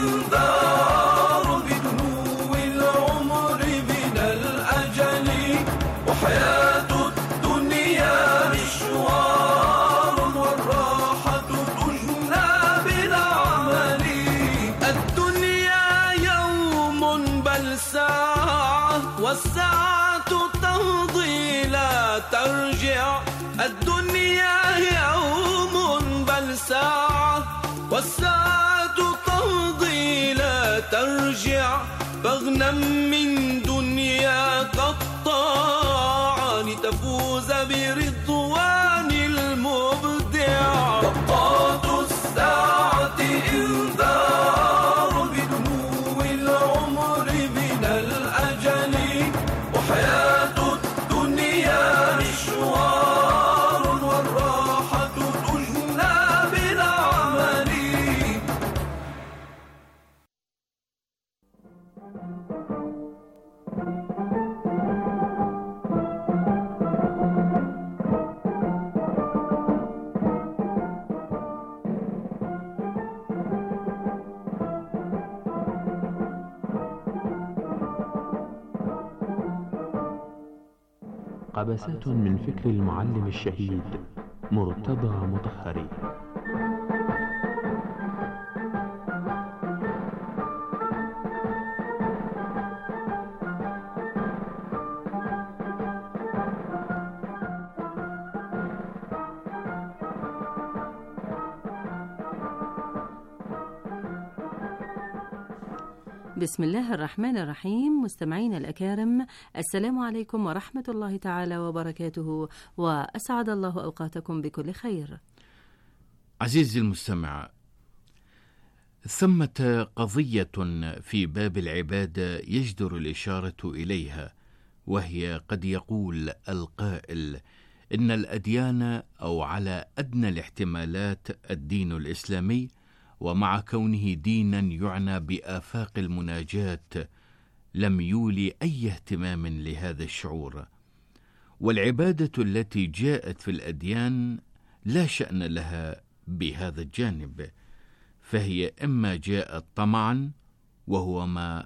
S7: إنذار بدنو العمر من الأجل، وحياة الدنيا مشوار والراحة تجنى بالعمل. الدنيا يوم بل ساعة، والساعة تمضي لا ترجع. الدنيا يوم بل ساعة، والساعة تمضي لا ترجع. فاغنم من دنياك الطاعة لتفوز برضوان المبدع. طاقات الساعة إنذار بدنو العمر من الأجل، وحياة الدنيا مشوار والراحة تجنى بالعمل.
S8: قبسات من فكر المعلم الشهيد مرتضى مطهري.
S9: بسم الله الرحمن الرحيم. مستمعين الأكارم، السلام عليكم ورحمة الله تعالى وبركاته، وأسعد الله أوقاتكم بكل خير.
S10: عزيزي المستمع، ثمة قضية في باب العبادة يجدر الإشارة إليها، وهي قد يقول القائل إن الأديان، أو على أدنى الاحتمالات الدين الإسلامي، ومع كونه دينا يعنى بآفاق المناجاة، لم يولي أي اهتمام لهذا الشعور. والعبادة التي جاءت في الأديان لا شأن لها بهذا الجانب، فهي إما جاءت طمعا وهو ما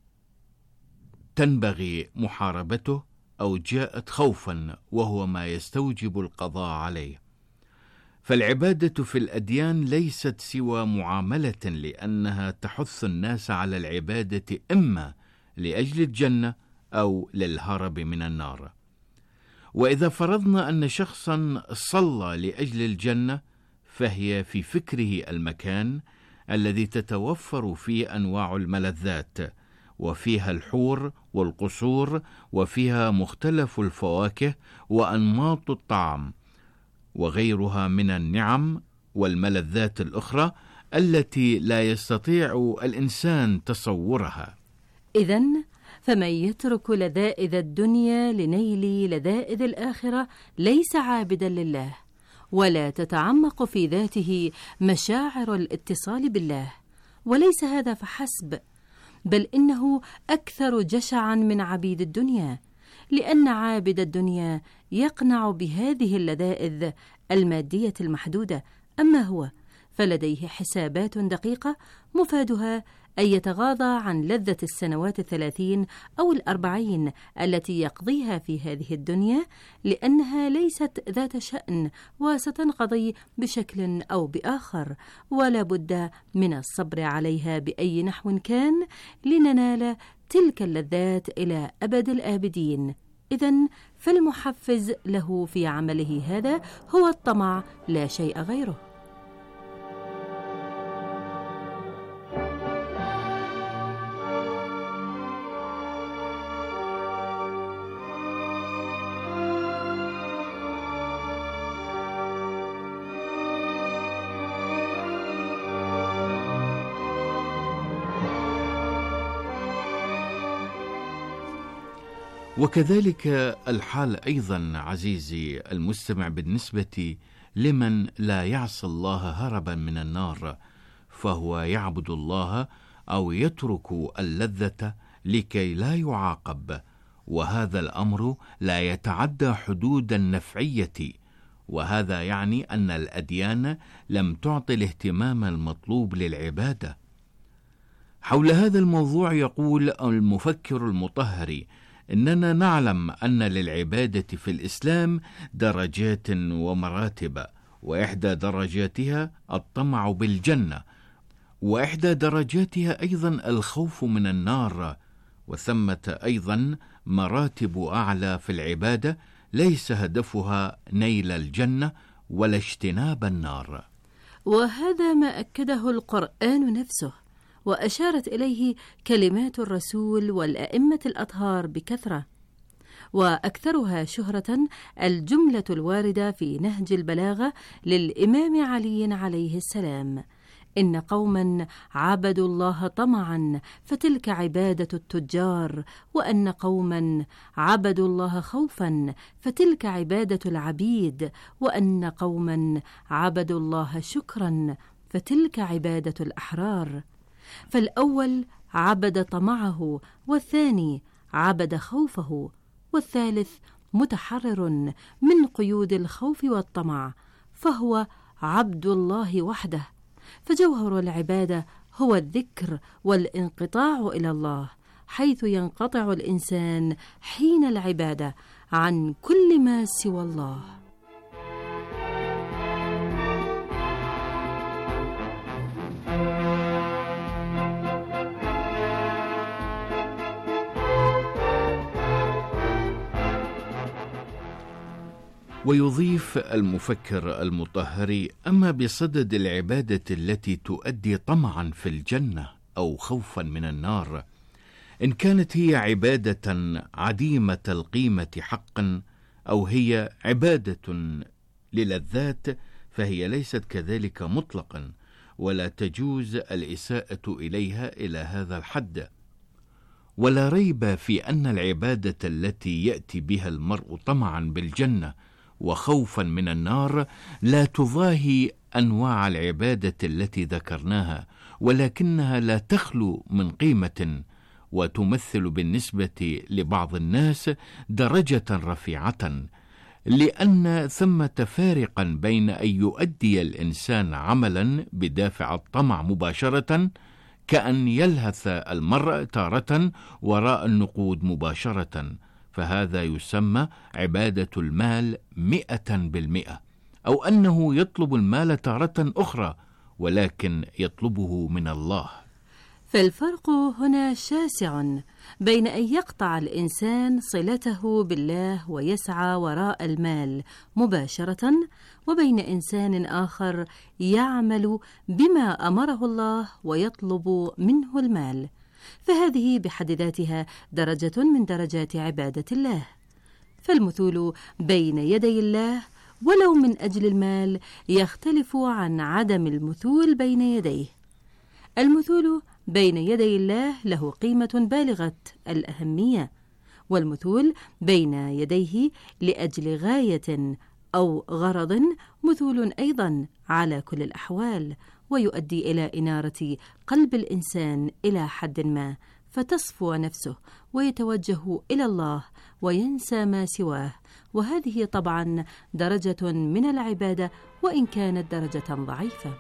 S10: تنبغي محاربته، أو جاءت خوفا وهو ما يستوجب القضاء عليه. فالعبادة في الأديان ليست سوى معاملة، لأنها تحث الناس على العبادة إما لأجل الجنة أو للهرب من النار. وإذا فرضنا أن شخصا صلى لأجل الجنة، فهي في فكره المكان الذي تتوفر فيه أنواع الملذات، وفيها الحور والقصور، وفيها مختلف الفواكه وأنماط الطعام وغيرها من النعم والملذات الأخرى التي لا يستطيع الإنسان تصورها.
S9: إذن فمن يترك لذائذ الدنيا لنيل لذائذ الآخرة ليس عابدا لله، ولا تتعمق في ذاته مشاعر الاتصال بالله. وليس هذا فحسب، بل إنه أكثر جشعا من عبيد الدنيا، لأن عابد الدنيا يقنع بهذه اللذائذ المادية المحدودة، أما هو فلديه حسابات دقيقة مفادها أن يتغاضى عن لذة السنوات الثلاثين أو الأربعين التي يقضيها في هذه الدنيا، لأنها ليست ذات شأن وستنقضي بشكل أو بآخر، ولا بد من الصبر عليها بأي نحو كان لننال تلك اللذات إلى أبد الآبدين. إذن فالمحفز له في عمله هذا هو الطمع لا شيء غيره.
S10: وكذلك الحال أيضا عزيزي المستمع بالنسبة لمن لا يعصي الله هربا من النار، فهو يعبد الله أو يترك اللذة لكي لا يعاقب، وهذا الأمر لا يتعدى حدود النفعية، وهذا يعني أن الأديان لم تعطي الاهتمام المطلوب للعبادة. حول هذا الموضوع يقول المفكر المطهري: إننا نعلم أن للعبادة في الإسلام درجات ومراتب، وإحدى درجاتها الطمع بالجنة، وإحدى درجاتها أيضا الخوف من النار، وثمة أيضا مراتب أعلى في العبادة ليس هدفها نيل الجنة ولا اجتناب النار.
S9: وهذا ما أكده القرآن نفسه، وأشارت إليه كلمات الرسول والأئمة الأطهار بكثرة، وأكثرها شهرة الجملة الواردة في نهج البلاغة للإمام علي عليه السلام: إن قوما عبدوا الله طمعا فتلك عبادة التجار، وأن قوما عبدوا الله خوفا فتلك عبادة العبيد، وأن قوما عبدوا الله شكرا فتلك عبادة الأحرار. فالأول عبد طمعه، والثاني عبد خوفه، والثالث متحرر من قيود الخوف والطمع، فهو عبد الله وحده. فجوهر العبادة هو الذكر والانقطاع إلى الله، حيث ينقطع الإنسان حين العبادة عن كل ما سوى الله.
S10: ويضيف المفكر المطهري: أما بصدد العبادة التي تؤدي طمعا في الجنة أو خوفا من النار، إن كانت هي عبادة عديمة القيمة حقا، أو هي عبادة للذات، فهي ليست كذلك مطلقا، ولا تجوز الإساءة إليها إلى هذا الحد. ولا ريب في أن العبادة التي يأتي بها المرء طمعا بالجنة وخوفا من النار لا تضاهي أنواع العبادة التي ذكرناها، ولكنها لا تخلو من قيمة، وتمثل بالنسبة لبعض الناس درجة رفيعة، لأن ثمة فارقا بين أن يؤدي الإنسان عملا بدافع الطمع مباشرة، كأن يلهث المرء تارة وراء النقود مباشرة، فهذا يسمى عبادة المال مئة بالمئة، أو أنه يطلب المال تارة أخرى ولكن يطلبه من الله.
S9: فالفرق هنا شاسع بين أن يقطع الإنسان صلته بالله ويسعى وراء المال مباشرة، وبين إنسان آخر يعمل بما أمره الله ويطلب منه المال، فهذه بحد ذاتها درجة من درجات عبادة الله. فالمثول بين يدي الله ولو من أجل المال يختلف عن عدم المثول بين يديه. المثول بين يدي الله له قيمة بالغة الأهمية، والمثول بين يديه لأجل غاية أو غرض مثول أيضا على كل الأحوال، ويؤدي إلى إنارة قلب الإنسان إلى حد ما، فتصفو نفسه ويتوجه إلى الله وينسى ما سواه، وهذه طبعا درجة من العبادة وإن كانت درجة ضعيفة.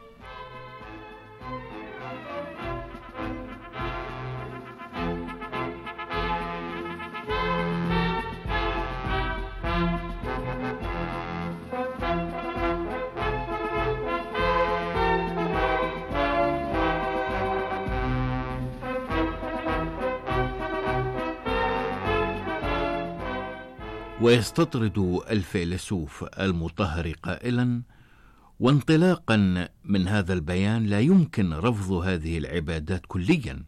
S10: ويستطرد الفيلسوف المطهري قائلا: وانطلاقا من هذا البيان لا يمكن رفض هذه العبادات كليا،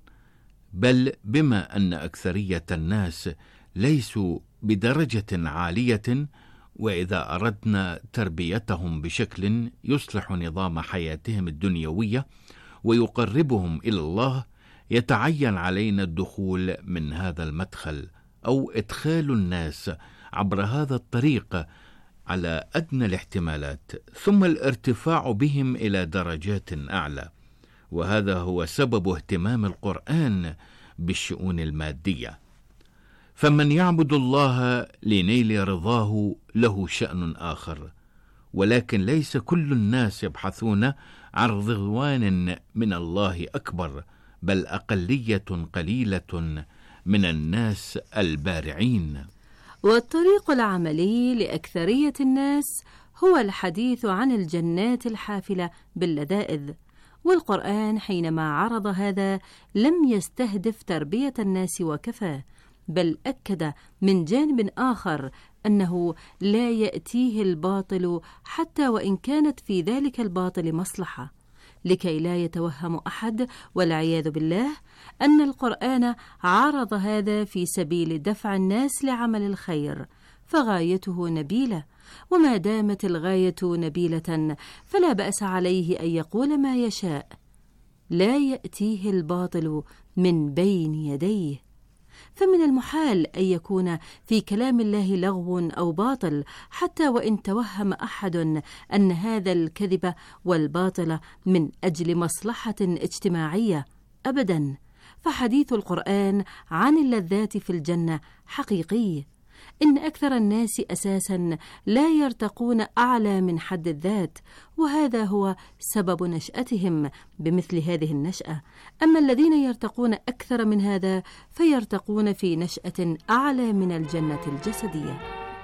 S10: بل بما أن أكثرية الناس ليسوا بدرجة عالية، وإذا أردنا تربيتهم بشكل يصلح نظام حياتهم الدنيوية ويقربهم إلى الله، يتعين علينا الدخول من هذا المدخل أو إدخال الناس عبر هذا الطريق على أدنى الاحتمالات، ثم الارتفاع بهم إلى درجات أعلى. وهذا هو سبب اهتمام القرآن بالشؤون المادية. فمن يعبد الله لنيل رضاه له شأن آخر، ولكن ليس كل الناس يبحثون عن رضوان من الله أكبر، بل أقلية قليلة من الناس البارعين.
S9: والطريق العملي لأكثرية الناس هو الحديث عن الجنات الحافلة باللذائذ، والقرآن حينما عرض هذا لم يستهدف تربية الناس وكفى، بل أكد من جانب آخر أنه لا يأتيه الباطل حتى وإن كانت في ذلك الباطل مصلحة، لكي لا يتوهم أحد والعياذ بالله أن القرآن عرض هذا في سبيل دفع الناس لعمل الخير، فغايته نبيلة، وما دامت الغاية نبيلة فلا بأس عليه أن يقول ما يشاء، لا يأتيه الباطل من بين يديه. فمن المحال أن يكون في كلام الله لغو أو باطل، حتى وإن توهم أحد أن هذا الكذب والباطل من أجل مصلحة اجتماعية، أبدا، فحديث القرآن عن اللذات في الجنة حقيقي. إن أكثر الناس أساسا لا يرتقون أعلى من حد الذات، وهذا هو سبب نشأتهم بمثل هذه النشأة. أما الذين يرتقون أكثر من هذا فيرتقون في نشأة أعلى من الجنة الجسدية.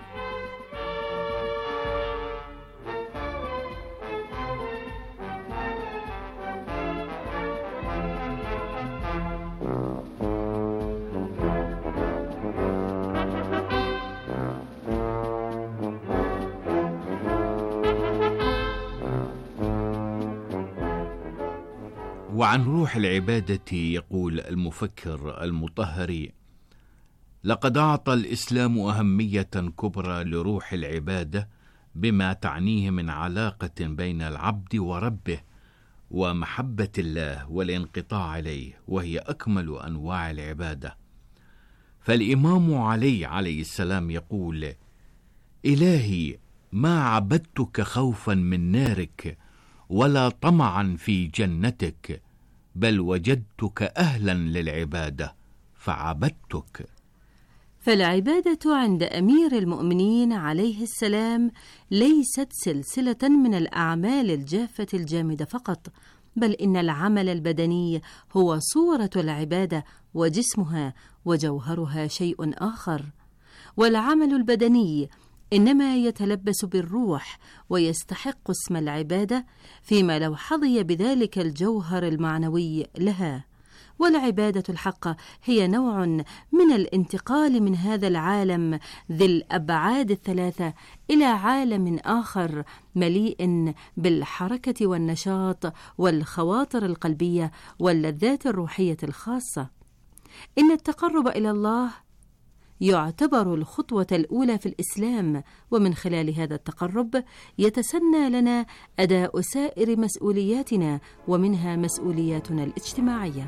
S10: وعن روح العبادة يقول المفكر المطهري: لقد أعطى الإسلام أهمية كبرى لروح العبادة بما تعنيه من علاقة بين العبد وربه ومحبة الله والانقطاع إليه، وهي أكمل أنواع العبادة. فالإمام علي عليه السلام يقول: إلهي ما عبدتك خوفا من نارك ولا طمعا في جنتك، بل وجدتك أهلا للعبادة فعبدتك.
S9: فالعبادة عند أمير المؤمنين عليه السلام ليست سلسلة من الأعمال الجافة الجامدة فقط، بل إن العمل البدني هو صورة العبادة وجسمها، وجوهرها شيء آخر. والعمل البدني إنما يتلبس بالروح ويستحق اسم العبادة فيما لو حظي بذلك الجوهر المعنوي لها. والعبادة الحق هي نوع من الانتقال من هذا العالم ذي الأبعاد الثلاثة إلى عالم آخر مليء بالحركة والنشاط والخواطر القلبية واللذات الروحية الخاصة. إن التقرب إلى الله يعتبر الخطوة الأولى في الإسلام، ومن خلال هذا التقرب يتسنى لنا أداء سائر مسؤولياتنا، ومنها مسؤولياتنا الاجتماعية.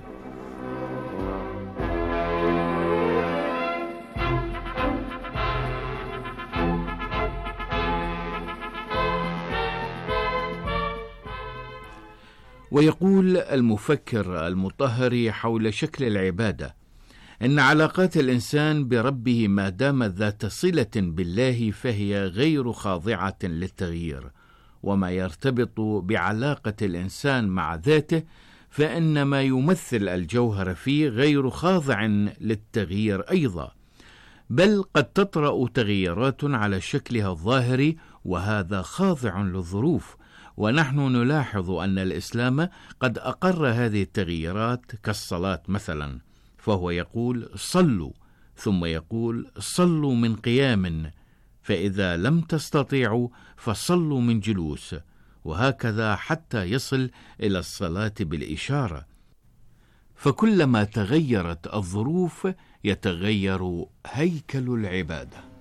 S10: ويقول المفكر المطهري حول شكل العبادة: إن علاقات الإنسان بربه ما دامت ذات صلة بالله فهي غير خاضعة للتغيير، وما يرتبط بعلاقة الإنسان مع ذاته فإن ما يمثل الجوهر فيه غير خاضع للتغيير أيضا، بل قد تطرأ تغييرات على شكلها الظاهري وهذا خاضع للظروف. ونحن نلاحظ أن الإسلام قد أقر هذه التغييرات كالصلاة مثلا، فهو يقول صلوا، ثم يقول صلوا من قيام، فإذا لم تستطيعوا فصلوا من جلوس، وهكذا حتى يصل إلى الصلاة بالإشارة. فكلما تغيرت الظروف يتغير هيكل العبادة.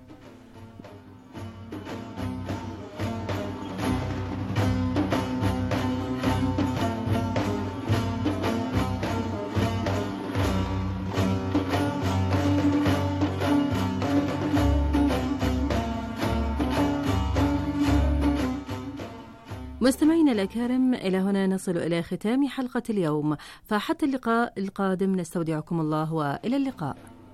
S9: مستمعينا الأكارم، إلى هنا نصل إلى ختام حلقة اليوم، فحتى اللقاء القادم نستودعكم الله وإلى اللقاء.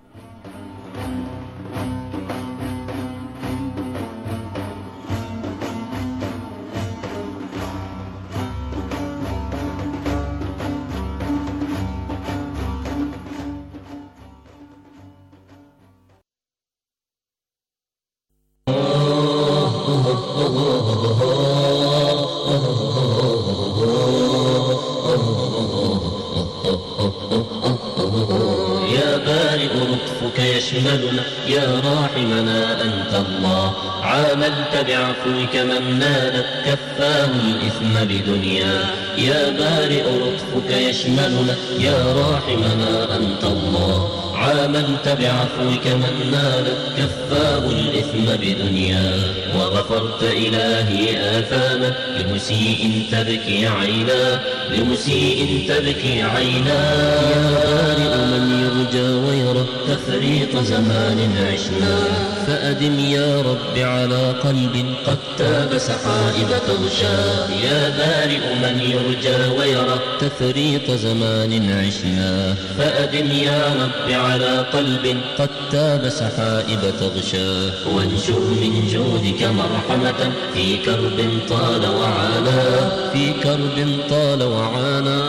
S11: يشملنا يا راحمنا أنت الله، عاملت بعفوك من نالت كفاه الإثم بدنيا. يا بارئ لطفك يشملنا يا راحمنا أنت الله، عاملت بعفوك من نالت كفاه الإثم بدنيا. وغفرت إلهي آثاما لمسيء تبكي عينا، لمسيء تبكي عينا. يا بارئ من يرجى ويرى تفريط زمان عشنا، فأدم يا رب على قلب قد تاب سحائب تغشى. يا بارئ من يرجى ويرى تفريط زمان عشنا، فأدم يا رب على قلب قد تاب سحائب تغشى. وانشر من جودك مرحمة في كرب طال وعانا، في كرب طال وعانا.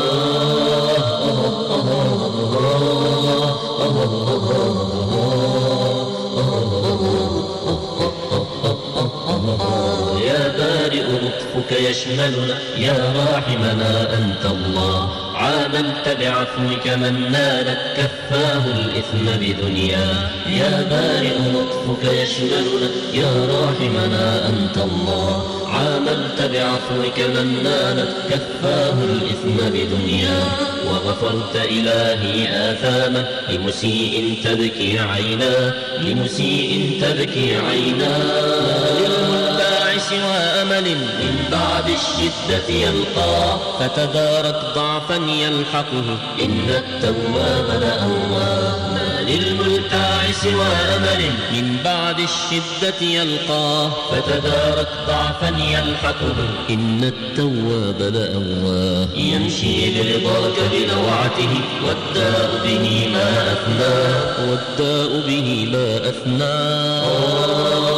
S11: يا بارئ لطفك يشملنا يا راحمنا أنت الله، عاملت بعفوك من نالت كفاه الإثم بدنيا. يا بارئ لطفك يشملنا يا راحمنا أنت الله، عاملت بعفوك من نالت كفاه الإثم بدنيا. وغفرت إلهي آثاما لمسيء تبكي عينا، لمسيء تبكي عينا. سوى أمل من بعد الشدة يلقى، فتدارك ضعفا يلحقه إن التواب لأواه. ما للملتاع سوى أمل من بعد الشدة يلقى، فتدارك ضعفا يلحقه إن التواب لأواه. يمشي برضاك بنوعته والداء به ما أفناه، والداء به ما أفناه.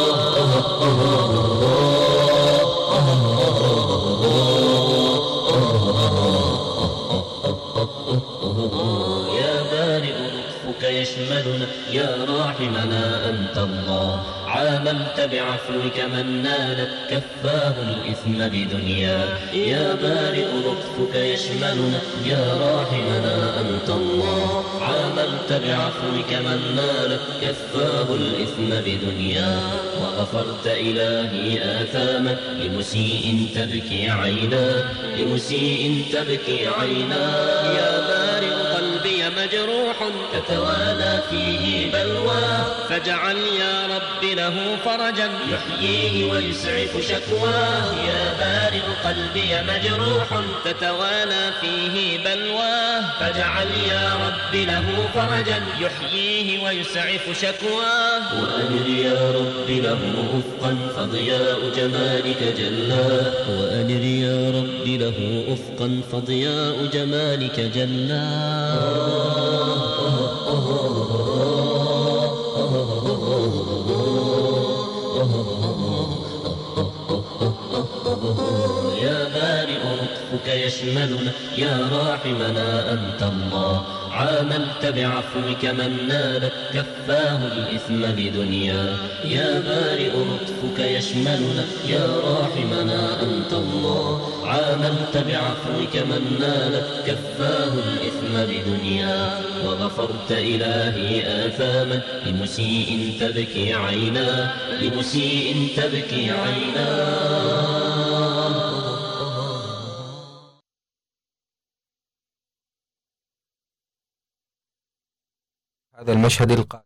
S11: يا بارئ لطفك يشملنا يا راحمنا أنت الله، عاملت بعفوك من نالت كفاه الإثم بدنيا. يا بارئ لطفك يشملنا يا راحمنا أنت الله، عاملت بعفوك من نالت كفاه الإثم بدنيا. وغفرت إلهي آثاما لمسيء تبكي عينا، لمسيء تبكي عينا. يا بارئ قلبي مجروحا تتوالى فيه بلواه فاجعل يا رب له فرجا يحييه ويسعف شكواه يا بارئ قلبي مجروح تتوالى فيه بلواه فاجعل يا رب له فرجا يحييه ويسعف شكواه وأنر يا رب له أفقا فضياء جمالك جلاه وأنر يا رب له أفقا فضياء جمالك جلاه يا بارئ لطفك يشملنا يا راحمنا أنت الله عاملت بعفوك من نالت كفاه الإثم بدنيا يا بارئ لطفك يشملنا يا راحمنا أنت الله عاملت بعفوك من نالت كفاه الإثم بدنيا وغفرت إلهي آثاما لمسيء تبكي عينا لمسيء تبكي عينا.
S12: هذا المشهد القادم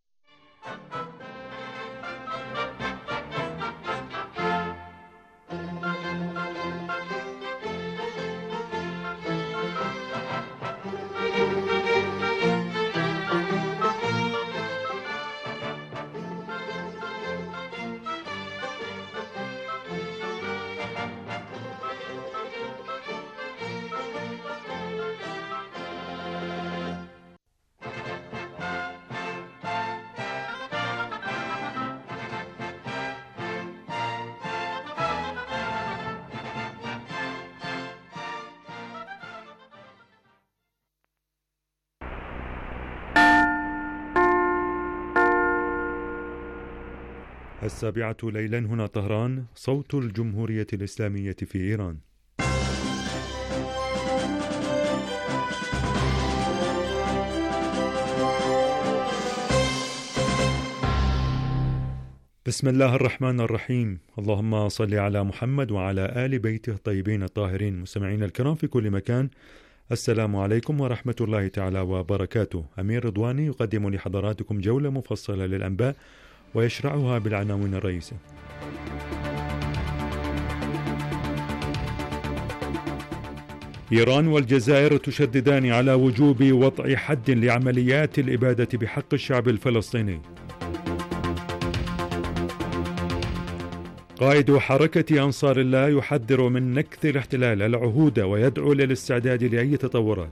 S2: السابعة ليلا هنا طهران، صوت الجمهورية الإسلامية في إيران. بسم الله الرحمن الرحيم. اللهم صل على محمد وعلى آل بيته الطيبين الطاهرين. مستمعين الكرام في كل مكان، السلام عليكم ورحمة الله تعالى وبركاته. أمير رضواني يقدم لحضراتكم جولة مفصلة للأنباء ويشرعها بالعناوين الرئيسة. إيران والجزائر تشددان على وجوب وضع حد لعمليات الإبادة بحق الشعب الفلسطيني. قائد حركة أنصار الله يحذر من نكث الاحتلال العهود ويدعو للاستعداد لأي تطورات.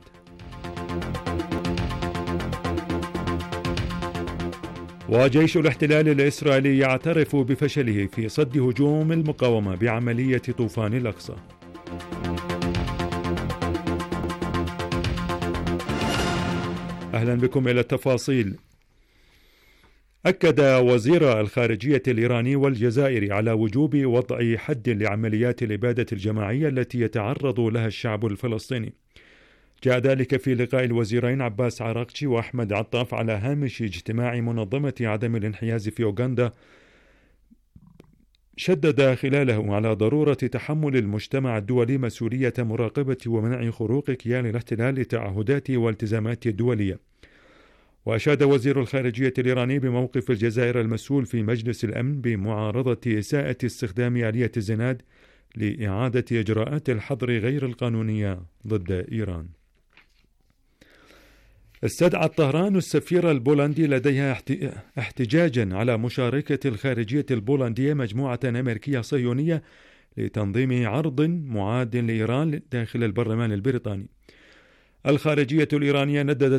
S2: وجيش الاحتلال الإسرائيلي يعترف بفشله في صد هجوم المقاومة بعملية طوفان الأقصى. أهلا بكم إلى التفاصيل. أكد وزير الخارجية الإيراني والجزائري على وجوب وضع حد لعمليات الإبادة الجماعية التي يتعرض لها الشعب الفلسطيني. جاء ذلك في لقاء الوزيرين عباس عراقچي وأحمد عطاف على هامش اجتماع منظمة عدم الانحياز في أوغندا، شدد خلاله على ضرورة تحمل المجتمع الدولي مسؤولية مراقبة ومنع خروق كيان الاحتلال لتعهداته والتزاماته الدولية. وأشاد وزير الخارجية الإيراني بموقف الجزائر المسؤول في مجلس الأمن بمعارضة إساءة استخدام آلية الزناد لإعادة إجراءات الحظر غير القانونية ضد إيران. استدعت طهران السفير البولندي لديها احتجاجا على مشاركة الخارجية البولندية مجموعة أمريكية صهيونية لتنظيم عرض معاد لإيران داخل البرلمان البريطاني. الخارجية الإيرانية نددت